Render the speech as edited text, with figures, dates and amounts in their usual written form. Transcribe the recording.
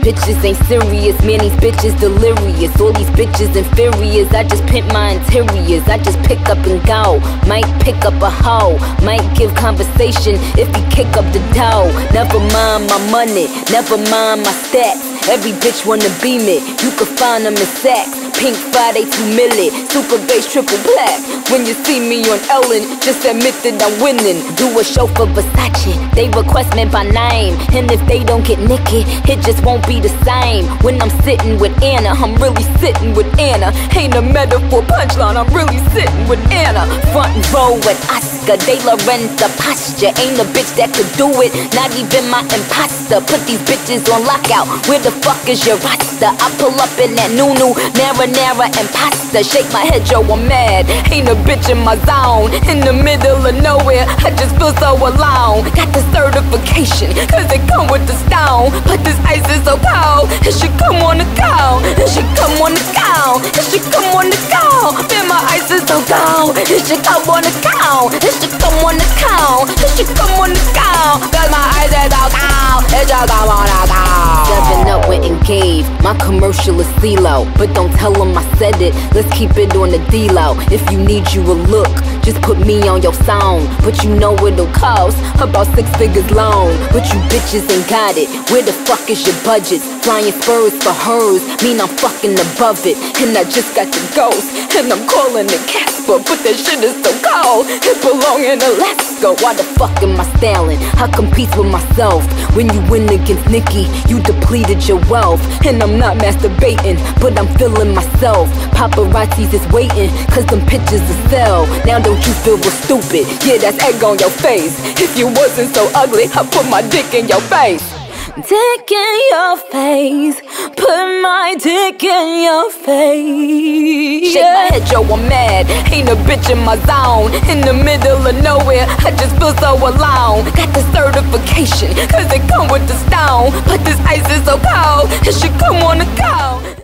bitches ain't serious, man, these bitches delirious. All these bitches inferiors, I just pimp my interiors. I just pick up and go, might pick up a hoe, might give conversation if he kick up the dough. Never mind my money, never mind my stats. Every bitch wanna be me, you can find them in Saks. Pink Friday, 2 milli, super bass, triple black. When you see me on Ellen, just admit that I'm winning. Do a show for Versace, they request me by name. And if they don't get Nicki, it just won't be the same. When I'm sitting with Anna, I'm really sitting with Anna. Ain't a metaphor punchline, I'm really sitting with Anna. Front row with Oscar, De La Renta posture. Ain't a bitch that could do it, not even my imposter. Put these bitches on lockout, where the fuck is your roster? I pull up in that new marinara and pasta. Shake my head, yo, I'm mad. Ain't a bitch in my zone. In the middle of nowhere, I just feel so alone. Got the certification, cause it come with the stone. But this ice is so cold, it should come on the go. It should come on the go. It should come on the go. Man, my ice is so cold, it should come on the go. It should come on the go. It should come on the go. Cause my ice is so cold, it should come on the go. 7up went and gave, my commercial is CeeLo. But don't tell them I said it, let's keep it on the D-Low. If you need you a look, just put me on your song. But you know it'll cost about 6 figures long. But you bitches ain't got it, where the fuck is your budget? Flying Spurs for hers, mean I'm fucking above it. And I just got the ghost, and I'm calling it Casper. But that shit is so cold, it belong in Alaska. Why the fuck am I styling? I compete with myself. When you win against Nicki, you depleted your wealth. And I'm not masturbating, but I'm feeling myself. Paparazzis is waiting, cause them pictures are sell. Now don't you feel real stupid? Yeah, that's egg on your face. If you wasn't so ugly, I'd put my dick in your face. Dick in your face, put my dick in your face. Shake my head, yo, I'm mad. Ain't a bitch in my zone. In the middle of nowhere, I just feel so alone. Got the certification, cause it come with the stone. But this ice is so cold, it should come on the go.